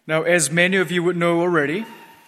Now, as many of you would know already,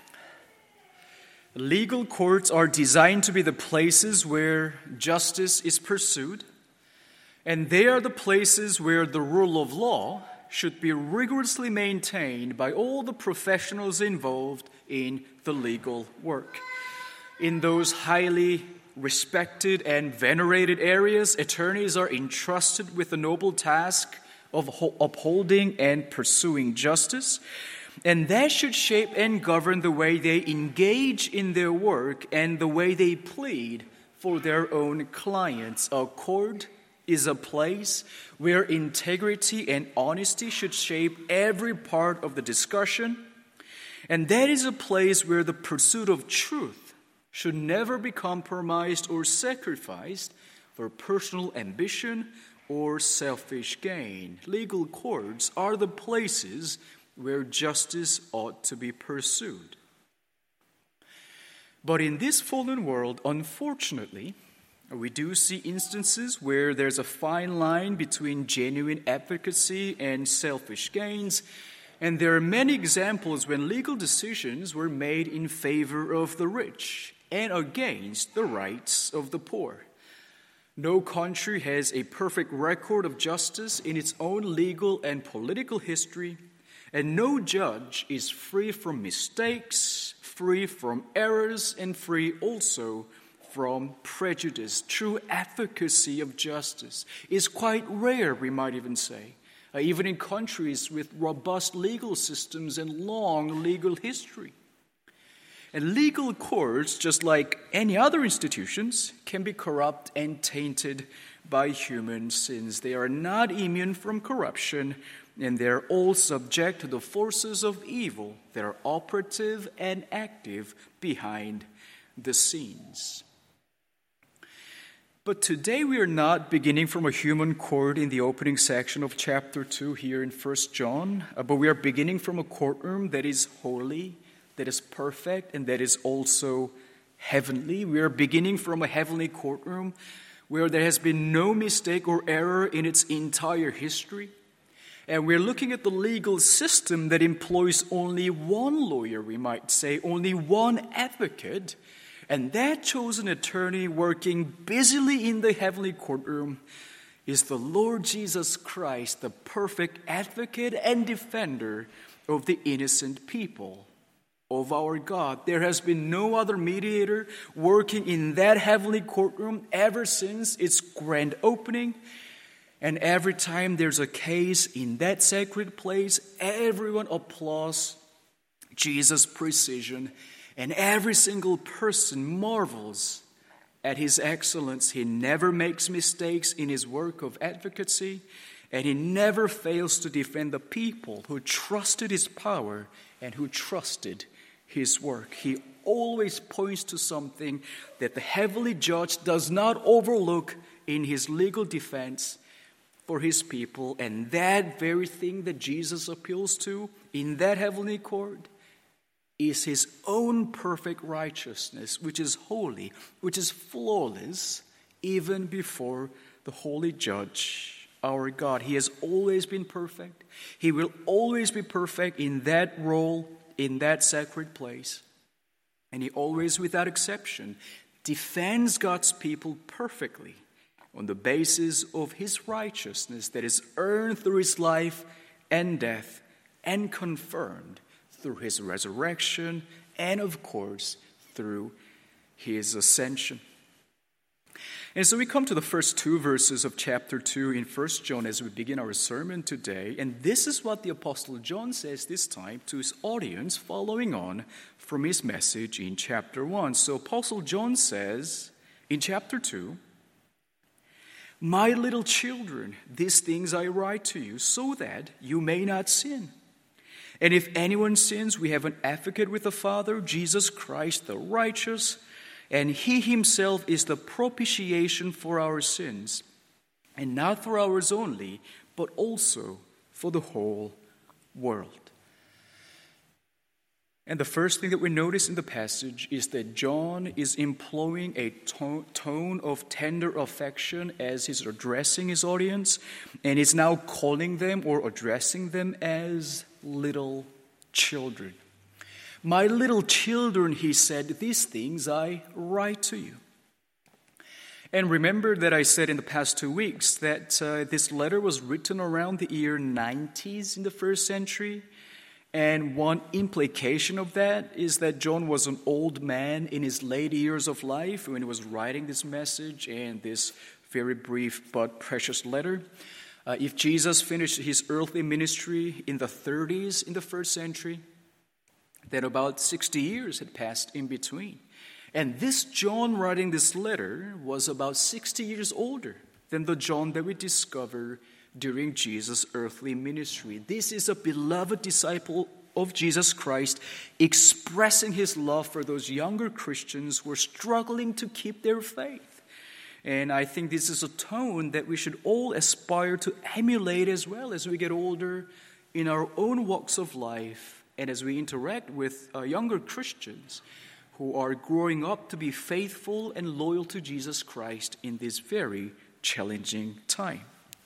legal courts are designed to be the places where justice is pursued, and they are the places where the rule of law should be rigorously maintained by all the professionals involved in the legal work. In those highly respected and venerated areas, attorneys are entrusted with the noble task of upholding and pursuing justice, and that should shape and govern the way they engage in their work and the way they plead for their own clients. A court is a place where integrity and honesty should shape every part of the discussion, and that is a place where the pursuit of truth should never be compromised or sacrificed for personal ambition or selfish gain. Legal courts are the places where justice ought to be pursued. But in this fallen world, unfortunately, we do see instances where there's a fine line between genuine advocacy and selfish gains, and there are many examples when legal decisions were made in favor of the rich and against the rights of the poor. No country has a perfect record of justice in its own legal and political history, and no judge is free from mistakes, free from errors, and free also from prejudice. True advocacy of justice is quite rare, we might even say, even in countries with robust legal systems and long legal history. And legal courts, just like any other institutions, can be corrupt and tainted by human sins. They are not immune from corruption, and they're all subject to the forces of evil that are operative and active behind the scenes. But today we are not beginning from a human court in the opening section of chapter 2 here in 1 John, but we are beginning from a courtroom that is holy, that is perfect, and that is also heavenly. We are beginning from a heavenly courtroom where there has been no mistake or error in its entire history. And we're looking at the legal system that employs only one lawyer, we might say, only one advocate. And that chosen attorney working busily in the heavenly courtroom is the Lord Jesus Christ, the perfect advocate and defender of the innocent people of our God. There has been no other mediator working in that heavenly courtroom ever since its grand opening. And every time there's a case in that sacred place, everyone applauds Jesus' precision, and every single person marvels at his excellence. He never makes mistakes in his work of advocacy, and he never fails to defend the people who trusted his power and who trusted his work. He always points to something that the heavenly judge does not overlook in his legal defense for his people, and that very thing that Jesus appeals to in that heavenly court is his own perfect righteousness, which is holy, which is flawless, even before the holy judge, our God. He has always been perfect. He will always be perfect in that role, in that sacred place. And he always, without exception, defends God's people perfectly on the basis of his righteousness that is earned through his life and death and confirmed through his resurrection and, of course, through his ascension. And so we come to the first two verses of chapter 2 in 1 John as we begin our sermon today. And this is what the Apostle John says this time to his audience, following on from his message in chapter 1. So Apostle John says in chapter 2, "My little children, these things I write to you so that you may not sin. And if anyone sins, we have an advocate with the Father, Jesus Christ the righteous, and he himself is the propitiation for our sins, and not for ours only, but also for the whole world." And the first thing that we notice in the passage is that John is employing a tone of tender affection as he's addressing his audience, and is now calling them or addressing them as little children. My little children, he said, these things I write to you. And remember that I said in the past 2 weeks that this letter was written around the year 90s in the first century. And one implication of that is that John was an old man in his late years of life when he was writing this message and this very brief but precious letter. If Jesus finished his earthly ministry in the 30s in the first century, then about 60 years had passed in between. And this John writing this letter was about 60 years older than the John that we discover during Jesus' earthly ministry. This is a beloved disciple of Jesus Christ expressing his love for those younger Christians who are struggling to keep their faith. And I think this is a tone that we should all aspire to emulate as well as we get older in our own walks of life and as we interact with younger Christians who are growing up to be faithful and loyal to Jesus Christ in this very challenging time.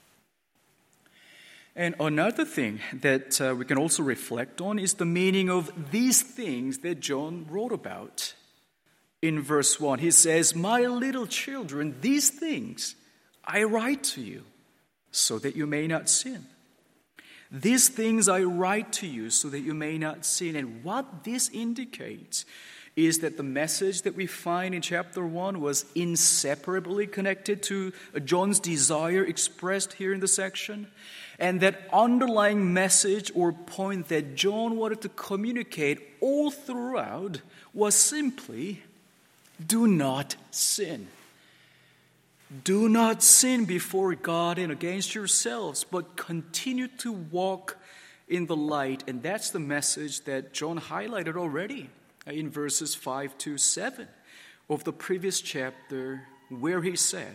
And another thing that we can also reflect on is the meaning of these things that John wrote about. In verse 1, he says, "My little children, these things I write to you, so that you may not sin." These things I write to you so that you may not sin. And what this indicates is that the message that we find in chapter 1 was inseparably connected to John's desire expressed here in the section. And that underlying message or point that John wanted to communicate all throughout was simply, do not sin. Do not sin before God and against yourselves, but continue to walk in the light. And that's the message that John highlighted already in verses 5 to 7 of the previous chapter, where he said,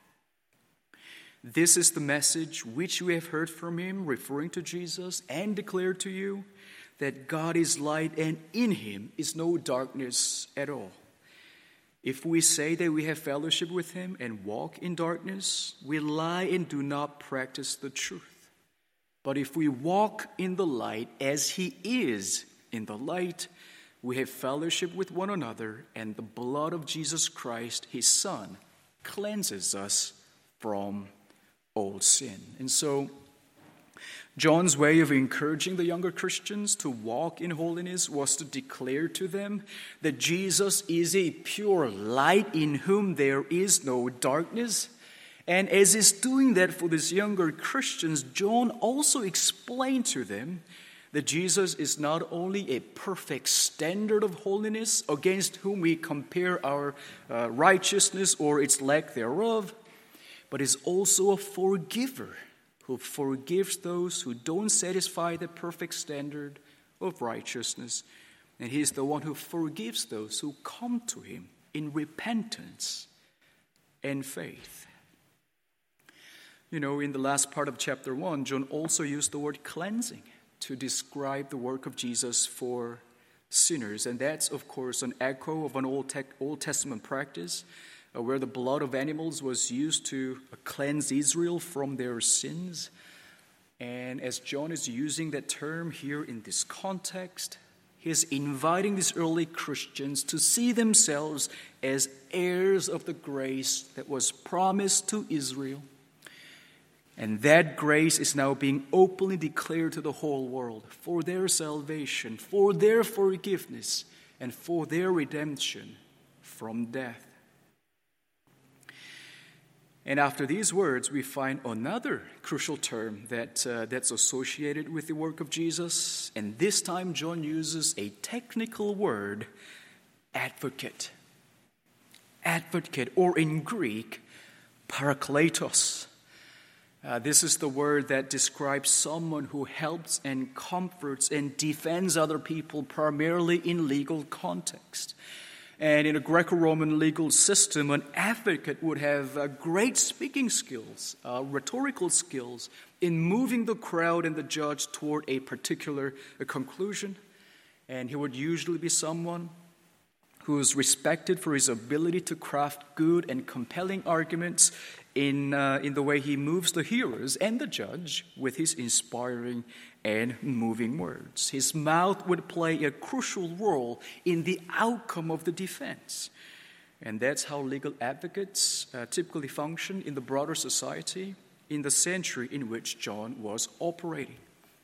"This is the message which we have heard from him," referring to Jesus, "and declared to you, that God is light and in him is no darkness at all. If we say that we have fellowship with him and walk in darkness, we lie and do not practice the truth. But if we walk in the light as he is in the light, we have fellowship with one another, and the blood of Jesus Christ, his Son, cleanses us from all sin." And so John's way of encouraging the younger Christians to walk in holiness was to declare to them that Jesus is a pure light in whom there is no darkness. And as he's doing that for these younger Christians, John also explained to them that Jesus is not only a perfect standard of holiness against whom we compare our righteousness or its lack thereof, but is also a forgiver who forgives those who don't satisfy the perfect standard of righteousness. And he is the one who forgives those who come to him in repentance and faith. You know, in the last part of chapter 1, John also used the word cleansing to describe the work of Jesus for sinners. And that's, of course, an echo of an Old Testament practice where the blood of animals was used to cleanse Israel from their sins. And as John is using that term here in this context, he is inviting these early Christians to see themselves as heirs of the grace that was promised to Israel. And that grace is now being openly declared to the whole world for their salvation, for their forgiveness, and for their redemption from death. And after these words, we find another crucial term that's associated with the work of Jesus. And this time, John uses a technical word, advocate. Advocate, or in Greek, parakletos. This is the word that describes someone who helps and comforts and defends other people, primarily in legal context. And in a Greco-Roman legal system, an advocate would have great speaking skills, rhetorical skills, in moving the crowd and the judge toward a particular conclusion. And he would usually be someone who is respected for his ability to craft good and compelling arguments in the way he moves the hearers and the judge with his inspiring and moving words. His mouth would play a crucial role in the outcome of the defense. And that's how legal advocates typically function in the broader society in the century in which John was operating.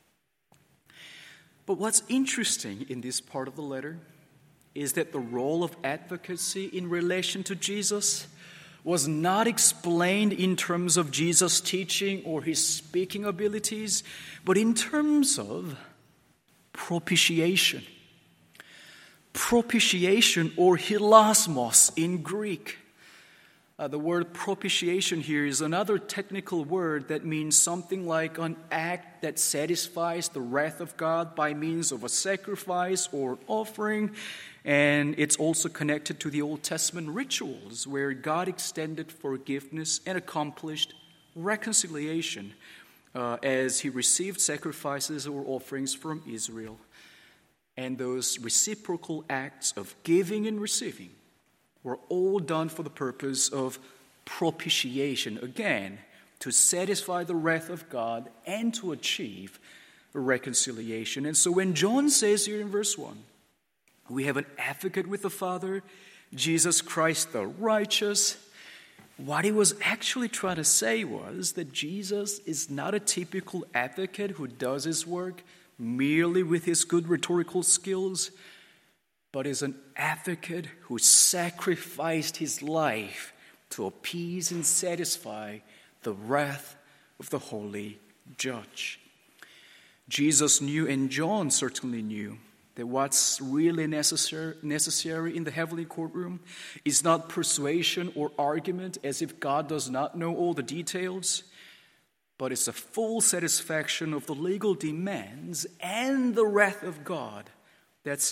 But what's interesting in this part of the letter is that the role of advocacy in relation to Jesus was not explained in terms of Jesus' teaching or his speaking abilities, but in terms of propitiation. Propitiation, or hilasmos in Greek. The word propitiation here is another technical word that means something like an act that satisfies the wrath of God by means of a sacrifice or an offering. And it's also connected to the Old Testament rituals where God extended forgiveness and accomplished reconciliation as he received sacrifices or offerings from Israel. And those reciprocal acts of giving and receiving were all done for the purpose of propitiation, again, to satisfy the wrath of God and to achieve reconciliation. And so when John says here in verse 1, we have an advocate with the Father, Jesus Christ the righteous, what he was actually trying to say was that Jesus is not a typical advocate who does his work merely with his good rhetorical skills, but is an advocate who sacrificed his life to appease and satisfy the wrath of the holy judge. Jesus knew, and John certainly knew, that what's really necessary in the heavenly courtroom is not persuasion or argument as if God does not know all the details, but it's a full satisfaction of the legal demands and the wrath of God that's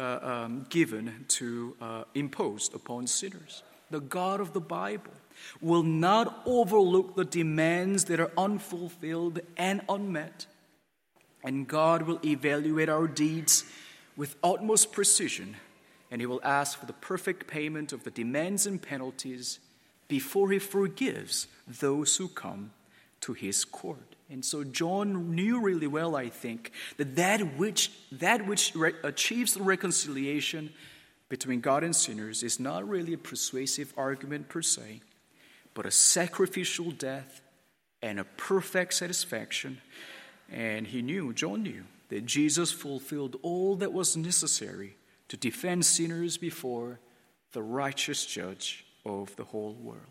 imposed upon sinners. The God of the Bible will not overlook the demands that are unfulfilled and unmet, and God will evaluate our deeds with utmost precision, and he will ask for the perfect payment of the demands and penalties before he forgives those who come to his court. And so John knew really well, I think, that which achieves the reconciliation between God and sinners is not really a persuasive argument per se, but a sacrificial death and a perfect satisfaction. And John knew, that Jesus fulfilled all that was necessary to defend sinners before the righteous judge of the whole world.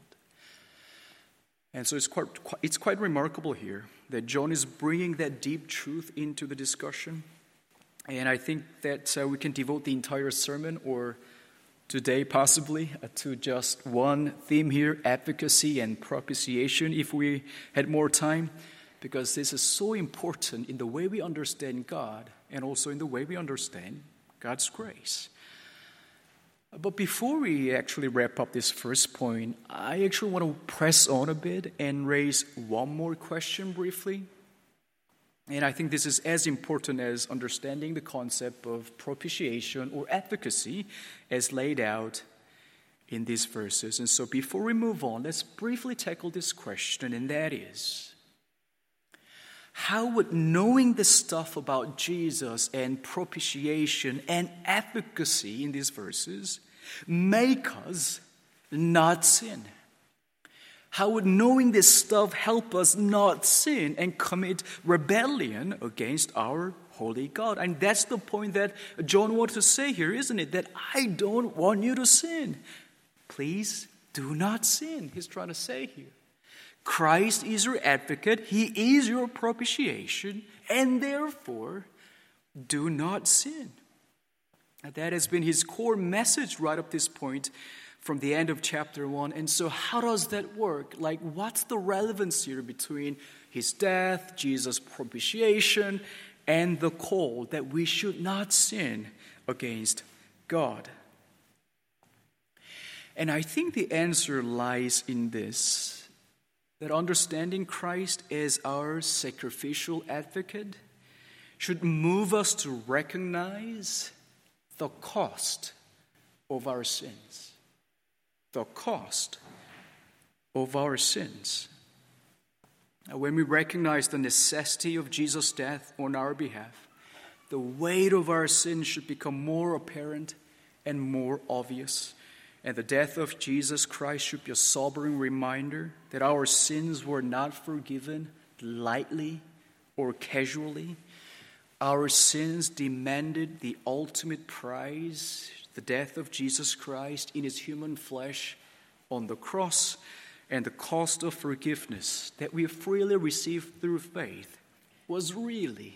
And so it's quite remarkable here that John is bringing that deep truth into the discussion. And I think that we can devote the entire sermon, or today possibly, to just one theme here, advocacy and propitiation, if we had more time, because this is so important in the way we understand God and also in the way we understand God's grace. But before we actually wrap up this first point, I actually want to press on a bit and raise one more question briefly. And I think this is as important as understanding the concept of propitiation or advocacy as laid out in these verses. And so before we move on, let's briefly tackle this question, and that is, how would knowing the stuff about Jesus and propitiation and advocacy in these verses make us not sin? How would knowing this stuff help us not sin and commit rebellion against our holy God? And that's the point that John wants to say here, isn't it? That I don't want you to sin. Please do not sin, he's trying to say here. Christ is your advocate, he is your propitiation, and therefore do not sin. And that has been his core message right up this point from the end of chapter 1. And so how does that work? Like, what's the relevance here between his death, Jesus' propitiation, and the call that we should not sin against God? And I think the answer lies in this, that understanding Christ as our sacrificial advocate should move us to recognize the cost of our sins. The cost of our sins. When we recognize the necessity of Jesus' death on our behalf, the weight of our sins should become more apparent and more obvious. And the death of Jesus Christ should be a sobering reminder that our sins were not forgiven lightly or casually. Our sins demanded the ultimate prize, the death of Jesus Christ in his human flesh on the cross, and the cost of forgiveness that we freely received through faith was really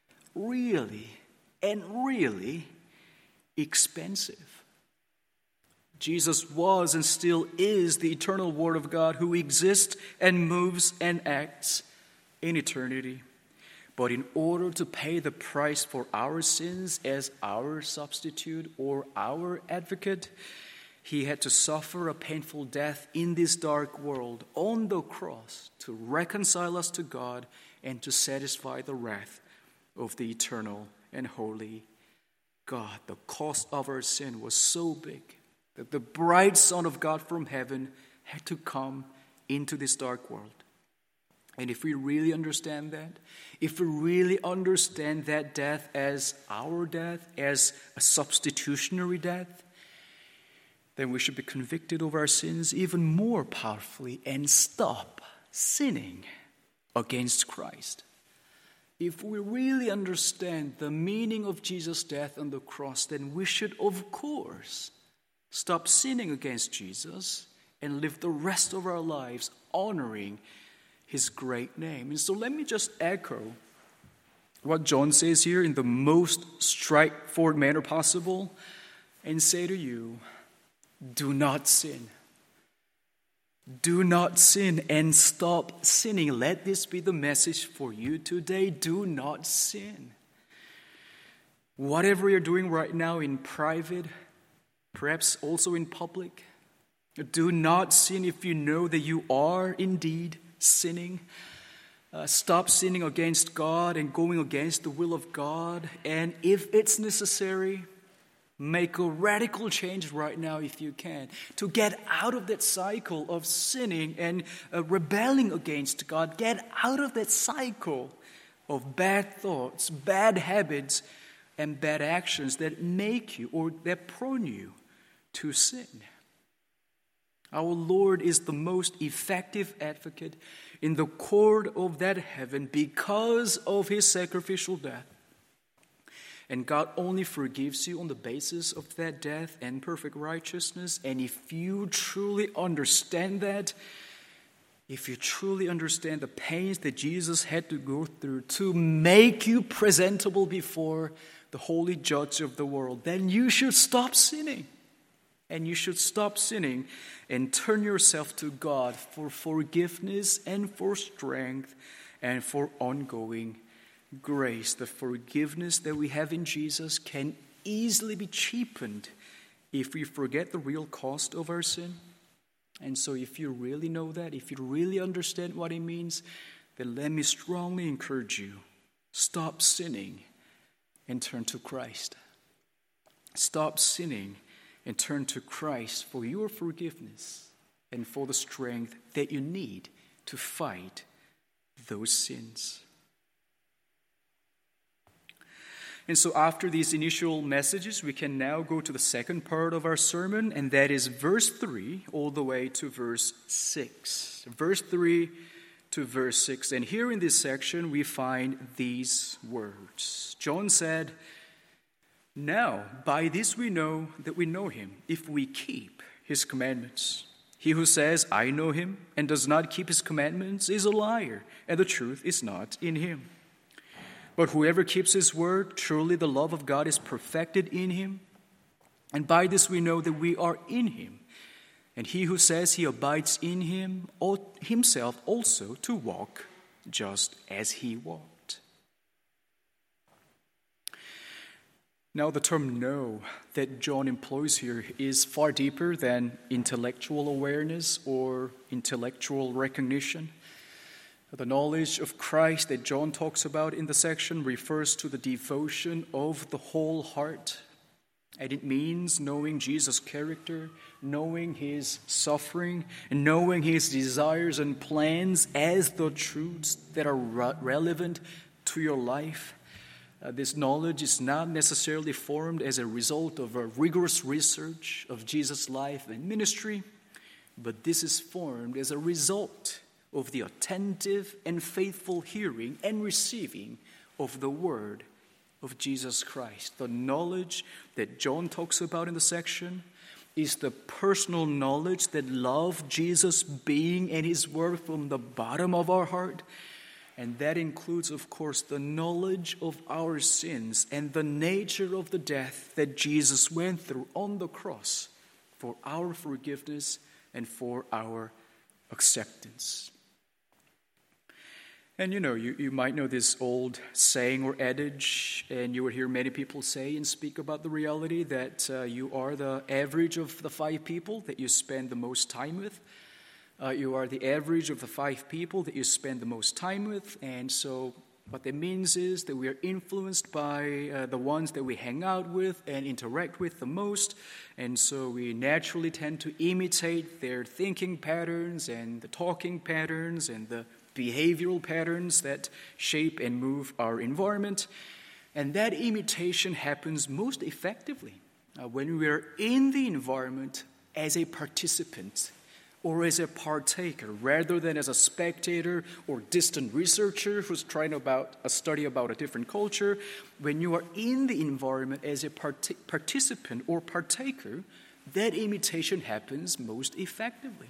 expensive. Jesus was and still is the eternal Word of God who exists and moves and acts in eternity. But in order to pay the price for our sins as our substitute or our advocate, he had to suffer a painful death in this dark world on the cross to reconcile us to God and to satisfy the wrath of the eternal and holy God. The cost of our sin was so big that the bright Son of God from heaven had to come into this dark world. And if we really understand that, if we really understand that death as our death, as a substitutionary death, then we should be convicted of our sins even more powerfully and stop sinning against Christ. If we really understand the meaning of Jesus' death on the cross, then we should, of course, stop sinning against Jesus and live the rest of our lives honoring his great name. And so let me just echo what John says here in the most straightforward manner possible and say to you, do not sin. Do not sin and stop sinning. Let this be the message for you today. Do not sin. Whatever you're doing right now in private, perhaps also in public, do not sin if you know that you are indeed sinning. Stop sinning against God and going against the will of God. And if it's necessary, make a radical change right now if you can, to get out of that cycle of sinning and rebelling against God. Get out of that cycle of bad thoughts, bad habits, and bad actions that make you or that prone you to sin. Our Lord is the most effective advocate in the court of that heaven because of his sacrificial death. And God only forgives you on the basis of that death and perfect righteousness. And if you truly understand that, if you truly understand the pains that Jesus had to go through to make you presentable before the holy judge of the world, then you should stop sinning. And you should stop sinning and turn yourself to God for forgiveness and for strength and for ongoing grace. The forgiveness that we have in Jesus can easily be cheapened if we forget the real cost of our sin. And so if you really know that, if you really understand what it means, then let me strongly encourage you, stop sinning and turn to Christ. Stop sinning and turn to Christ for your forgiveness and for the strength that you need to fight those sins. And so after these initial messages, we can now go to the second part of our sermon, and that is verse 3 all the way to verse 6. Verse 3 to verse 6. And here in this section, we find these words. John said, "Now, by this we know that we know him, if we keep his commandments. He who says, 'I know him,' and does not keep his commandments is a liar, and the truth is not in him. But whoever keeps his word, truly the love of God is perfected in him. And by this we know that we are in him. And he who says he abides in him ought himself also to walk just as he walked." Now the term "know" that John employs here is far deeper than intellectual awareness or intellectual recognition. The knowledge of Christ that John talks about in the section refers to the devotion of the whole heart. And it means knowing Jesus' character, knowing his suffering, and knowing his desires and plans as the truths that are relevant to your life. This knowledge is not necessarily formed as a result of a rigorous research of Jesus' life and ministry, but this is formed as a result of the attentive and faithful hearing and receiving of the word of Jesus Christ. The knowledge that John talks about in the section is the personal knowledge that love Jesus being and his word from the bottom of our heart. And that includes, of course, the knowledge of our sins and the nature of the death that Jesus went through on the cross for our forgiveness and for our acceptance. And you might know this old saying or adage, and you will hear many people say and speak about the reality that you are the average of the 5 people that you spend the most time with. You are the average of the 5 people that you spend the most time with. And so what that means is that we are influenced by the ones that we hang out with and interact with the most. And so we naturally tend to imitate their thinking patterns and the talking patterns and the behavioral patterns that shape and move our environment. And that imitation happens most effectively when we are in the environment as a participant or as a partaker, rather than as a spectator or distant researcher who's trying to study about a different culture. When you are in the environment as a participant or partaker, that imitation happens most effectively.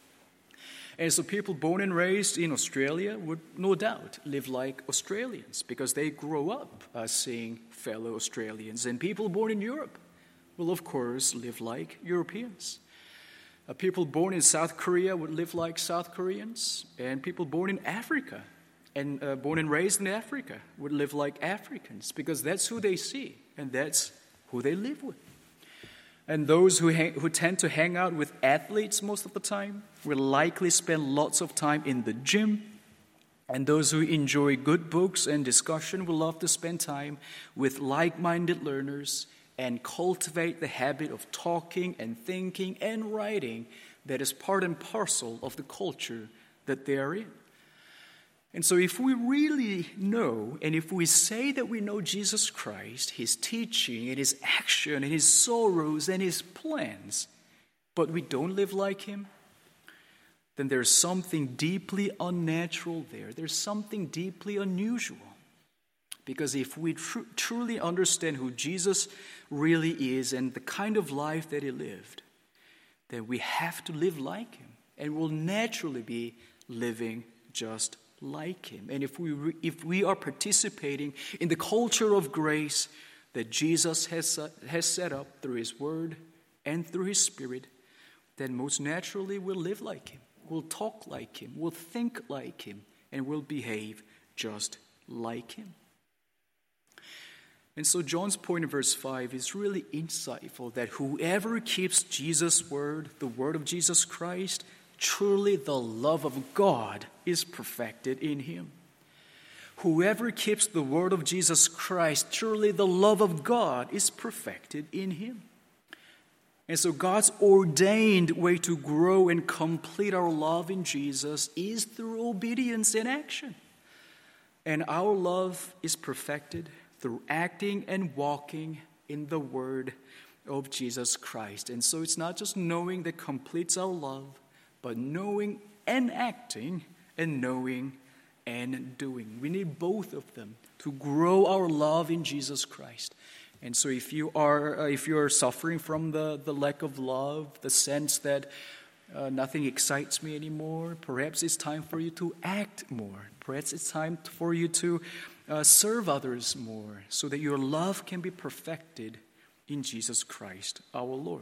And so people born and raised in Australia would no doubt live like Australians because they grow up seeing fellow Australians. And people born in Europe will, of course, live like Europeans. People born in South Korea would live like South Koreans. And people born in Africa and born and raised in Africa would live like Africans because that's who they see and that's who they live with. And those who tend to hang out with athletes most of the time will likely spend lots of time in the gym. And those who enjoy good books and discussion will love to spend time with like-minded learners and cultivate the habit of talking and thinking and writing that is part and parcel of the culture that they are in. And so if we really know, and if we say that we know Jesus Christ, his teaching and his action and his sorrows and his plans, but we don't live like him, then there's something deeply unnatural there. There's something deeply unusual. Because if we truly understand who Jesus really is and the kind of life that he lived, then we have to live like him. And we'll naturally be living just like him. And if we are participating in the culture of grace that Jesus has set up through his word and through his spirit, then most naturally we'll live like him. We'll talk like him. We'll think like him. And we'll behave just like him. And so John's point in verse 5 is really insightful that whoever keeps Jesus' word, the word of Jesus Christ, truly the love of God is perfected in him. Whoever keeps the word of Jesus Christ, truly the love of God is perfected in him. And so God's ordained way to grow and complete our love in Jesus is through obedience and action. And our love is perfected through acting and walking in the word of Jesus Christ. And so it's not just knowing that completes our love, but knowing and acting and knowing and doing. We need both of them to grow our love in Jesus Christ. And so if you are suffering from the lack of love, the sense that nothing excites me anymore, perhaps it's time for you to act more. Perhaps it's time for you to serve others more so that your love can be perfected in Jesus Christ our Lord.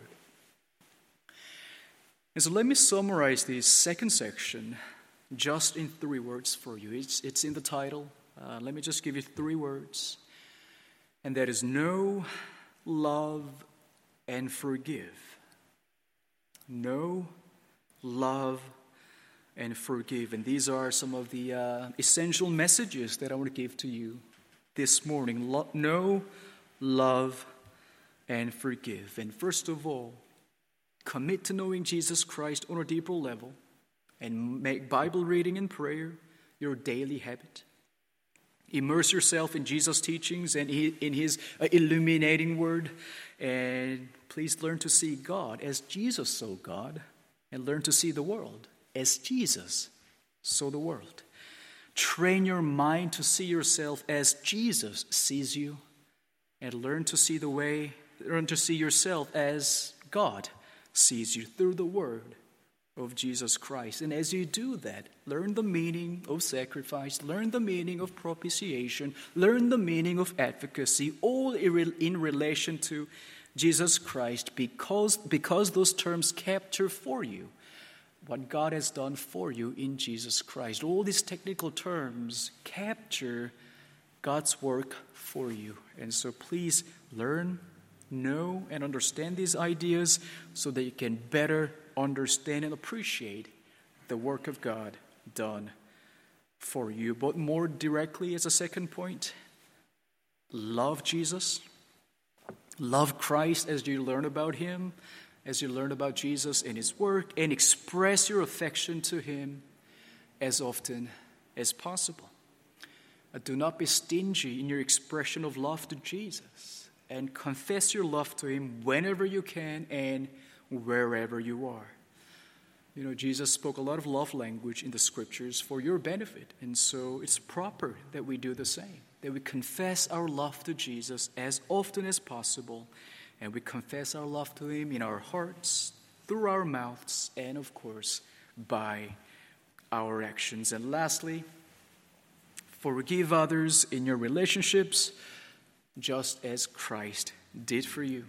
And so let me summarize this second section just in 3 words for you. It's in the title. Let me just give you 3 words. And that is know, love, and forgive. Know, love, and forgive. And these are some of the essential messages that I want to give to you this morning. Know, love, and forgive. And first of all, commit to knowing Jesus Christ on a deeper level and make Bible reading and prayer your daily habit. Immerse yourself in Jesus' teachings and in His illuminating word. And please learn to see God as Jesus saw God, and learn to see the world as Jesus saw the world. Train your mind to see yourself as Jesus sees you, and learn to see yourself as God sees you through the word of Jesus Christ. And as you do that, learn the meaning of sacrifice, learn the meaning of propitiation, learn the meaning of advocacy, all in relation to Jesus Christ, because those terms capture for you what God has done for you in Jesus Christ. All these technical terms capture God's work for you. And so please learn, know, and understand these ideas so that you can better understand and appreciate the work of God done for you. But more directly, as a second point, love Jesus. Love Christ as you learn about Him, as you learn about Jesus and His work, and express your affection to Him as often as possible. Do not be stingy in your expression of love to Jesus, and confess your love to Him whenever you can and wherever you are. You know, Jesus spoke a lot of love language in the scriptures for your benefit, and so it's proper that we do the same, that we confess our love to Jesus as often as possible, and we confess our love to Him in our hearts, through our mouths, and of course, by our actions. And lastly, forgive others in your relationships just as Christ did for you.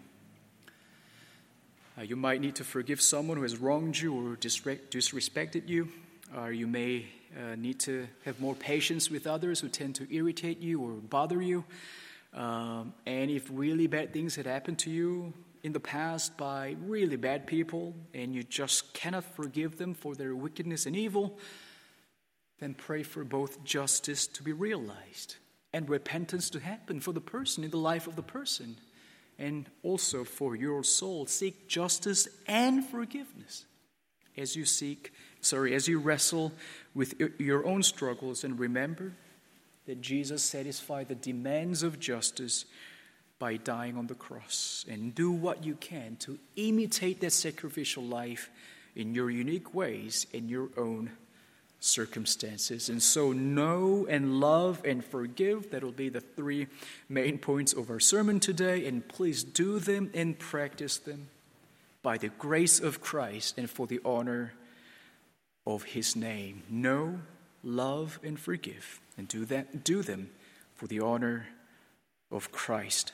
You might need to forgive someone who has wronged you or disrespected you. Or you may need to have more patience with others who tend to irritate you or bother you. And if really bad things had happened to you in the past by really bad people, and you just cannot forgive them for their wickedness and evil, then pray for both justice to be realized and repentance to happen for the person, in the life of the person. And also for your soul, seek justice and forgiveness as you wrestle with your own struggles. And remember that Jesus satisfied the demands of justice by dying on the cross. And do what you can to imitate that sacrificial life in your unique ways, in your own circumstances. And so know and love and forgive. That will be the three main points of our sermon today. And please do them and practice them by the grace of Christ and for the honor of His name. Know, love, and forgive. And do them for the honor of Christ.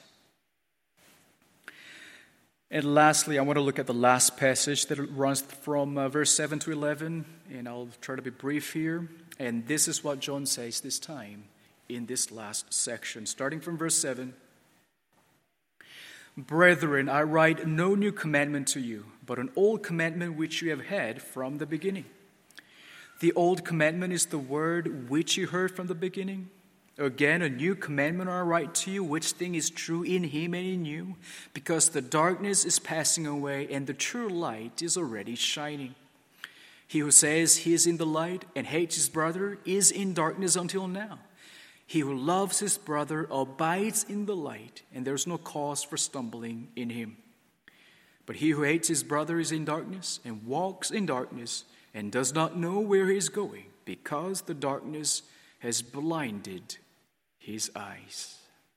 And lastly, I want to look at the last passage that runs from verse 7 to 11, and I'll try to be brief here. And this is what John says this time in this last section, starting from verse 7. Brethren, I write no new commandment to you, but an old commandment which you have had from the beginning. The old commandment is the word which you heard from the beginning. Again, a new commandment I write to you, which thing is true in Him and in you, because the darkness is passing away and the true light is already shining. He who says he is in the light and hates his brother is in darkness until now. He who loves his brother abides in the light, and there is no cause for stumbling in him. But he who hates his brother is in darkness and walks in darkness and does not know where he is going, because the darkness has blinded his eyes.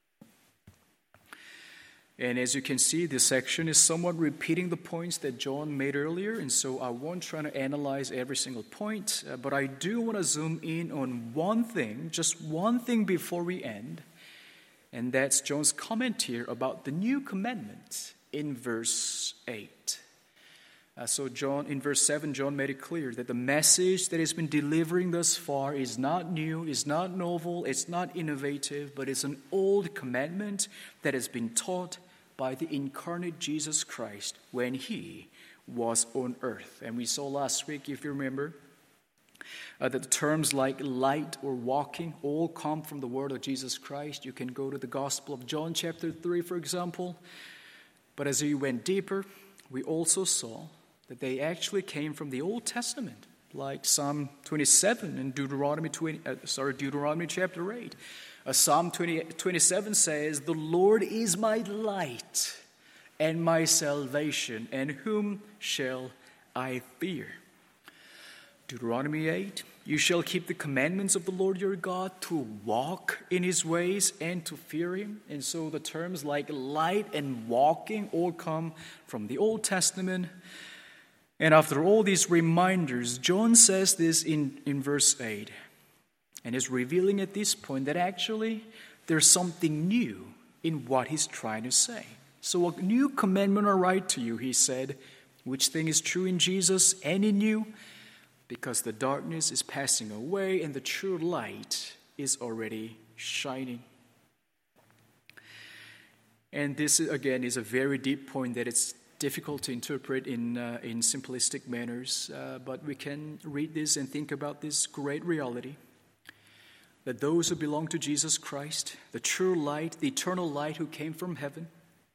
And as you can see, this section is somewhat repeating the points that John made earlier, and so I won't try to analyze every single point, but I do want to zoom in on one thing, just one thing before we end, and that's John's comment here about the new commandment in verse 8. So in verse 7, John made it clear that the message that he's been delivering thus far is not new, is not novel, it's not innovative, but it's an old commandment that has been taught by the incarnate Jesus Christ when He was on earth. And we saw last week, if you remember, that the terms like light or walking all come from the word of Jesus Christ. You can go to the Gospel of John chapter 3, for example, But as we went deeper, we also saw that they actually came from the Old Testament, like Psalm 27 and Deuteronomy chapter 8. Psalm 27 says, "The Lord is my light and my salvation, and whom shall I fear?" Deuteronomy 8, "You shall keep the commandments of the Lord your God, to walk in his ways and to fear him." And so the terms like light and walking all come from the Old Testament. And after all these reminders, John says this in verse 8, and is revealing at this point that actually there's something new in what he's trying to say. "So a new commandment I write to you," he said, "which thing is true in Jesus and in you, because the darkness is passing away and the true light is already shining." And this, again, is a very deep point that it's difficult to interpret in simplistic manners, but we can read this and think about this great reality, that those who belong to Jesus Christ, the true light, the eternal light who came from heaven,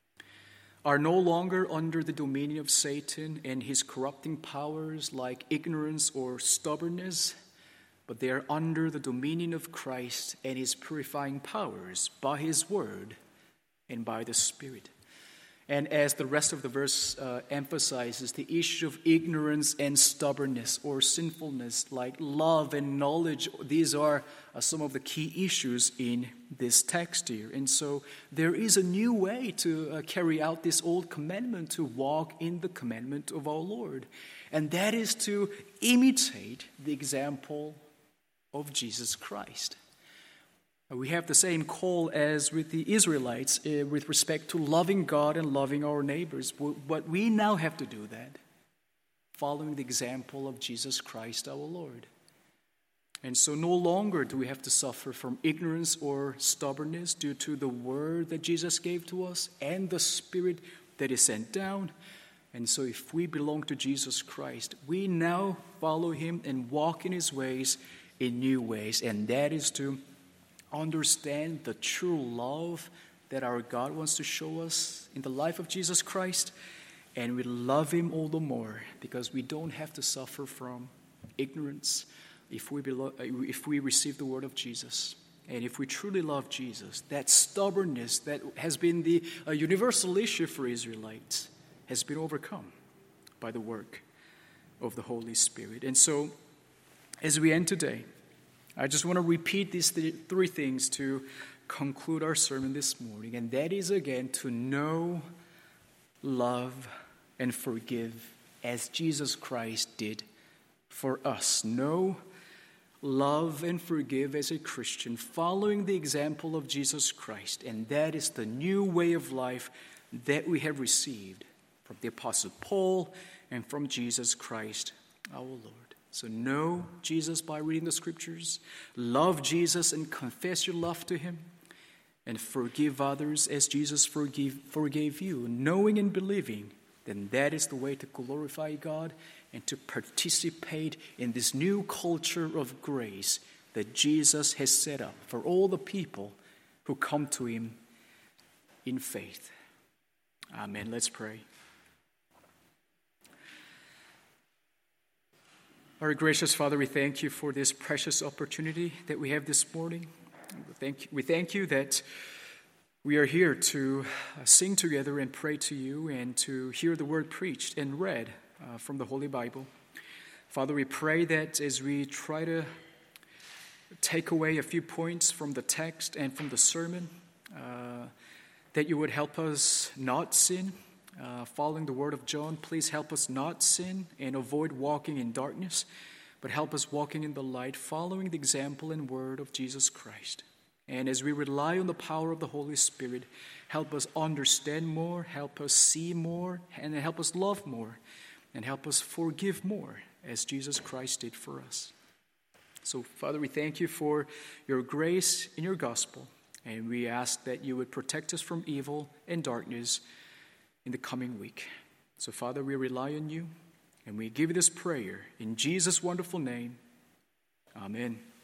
are no longer under the dominion of Satan and his corrupting powers like ignorance or stubbornness, but they are under the dominion of Christ and his purifying powers by his word and by the Spirit. And as the rest of the verse emphasizes, the issue of ignorance and stubbornness or sinfulness, like love and knowledge, these are some of the key issues in this text here. And so there is a new way to carry out this old commandment, to walk in the commandment of our Lord. And that is to imitate the example of Jesus Christ. We have the same call as with the Israelites with respect to loving God and loving our neighbors. But we now have to do that, following the example of Jesus Christ our Lord. And so no longer do we have to suffer from ignorance or stubbornness due to the word that Jesus gave to us and the Spirit that is sent down. And so if we belong to Jesus Christ, we now follow him and walk in his ways in new ways. And that is to understand the true love that our God wants to show us in the life of Jesus Christ, and we love him all the more because we don't have to suffer from ignorance if we receive the word of Jesus. And if we truly love Jesus, that stubbornness that has been the universal issue for Israelites has been overcome by the work of the Holy Spirit. And so as we end today, I just want to repeat these three things to conclude our sermon this morning. And that is, again, to know, love, and forgive as Jesus Christ did for us. Know, love, and forgive as a Christian, following the example of Jesus Christ. And that is the new way of life that we have received from the Apostle Paul and from Jesus Christ our Lord. So know Jesus by reading the Scriptures, love Jesus and confess your love to him, and forgive others as Jesus forgave you. Knowing and believing, then that is the way to glorify God and to participate in this new culture of grace that Jesus has set up for all the people who come to him in faith. Amen. Let's pray. Our gracious Father, we thank you for this precious opportunity that we have this morning. We thank you that we are here to sing together and pray to you and to hear the word preached and read from the Holy Bible. Father, we pray that as we try to take away a few points from the text and from the sermon, that you would help us not sin. Following the word of John, please help us not sin and avoid walking in darkness, but help us walking in the light, following the example and word of Jesus Christ. And as we rely on the power of the Holy Spirit, help us understand more, help us see more, and help us love more, and help us forgive more, as Jesus Christ did for us. So, Father, we thank you for your grace in your gospel, and we ask that you would protect us from evil and darkness in the coming week. So, Father, we rely on you, and we give you this prayer in Jesus' wonderful name. Amen.